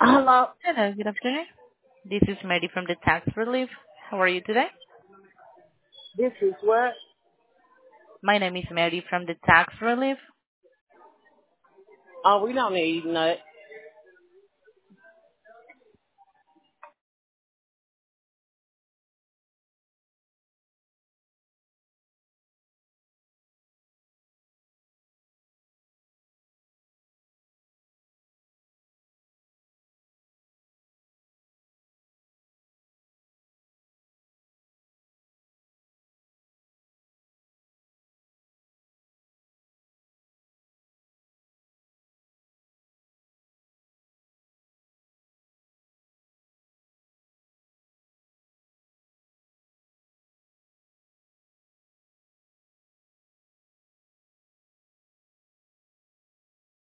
Hello. Hello, good afternoon. This is Mary from the Tax Relief. How are you today? This is what? My name is Mary from the Tax Relief. Oh, we don't need nut.